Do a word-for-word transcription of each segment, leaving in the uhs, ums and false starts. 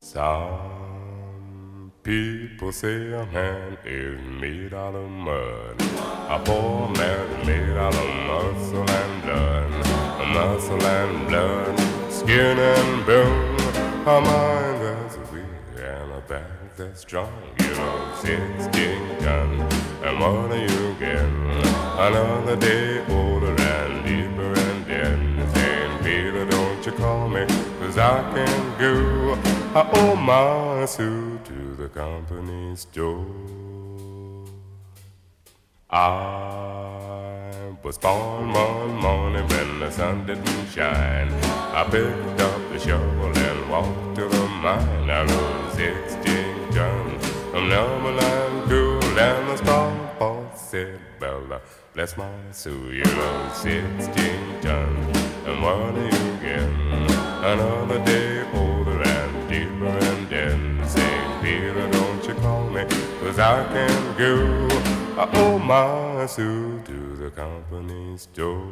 Some people say a man is made out of mud. A poor man is made out of muscle and blood. Muscle and blood, skin and bone. A mind that's weak and a back that's strong. You know, sixteen tons, and what do you get? Another day older and deeper and dead. Saying, Peter, don't you call me, 'cause I can go. I owe my suit to the company store. I was born one morning when the sun didn't shine. I picked up the shovel and walked to the mine. I rode sixteen tons from Numberland cool, and the straw boss said, Bella, bless my soul, you rode sixteen tons, and what do you get? Another day older and deeper and dead. Saint Peter, don't you call me, 'cause I can't go. I owe my suit to the company store.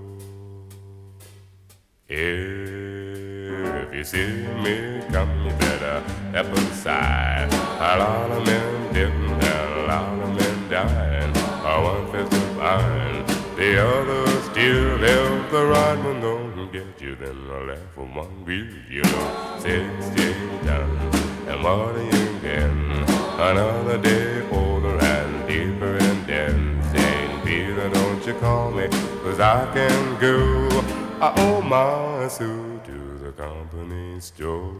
If you see me come, you better step aside. A lot of men didn't, and a lot of men died. One fist of iron, the other still left. The right one don't get you, then the left with one grease. You know, sixteen tons, and what do you get? Another day older and deeper and dead. Saint Peter, don't you call me, 'cause I can go. I owe my suit to the company store.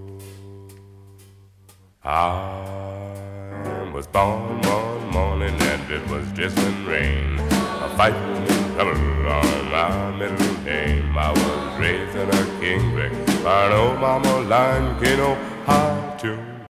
I was born one morning and it was drizzling rain. A fighting in trouble on my middle name. I was raised in a king brick by an old mama line, you know how to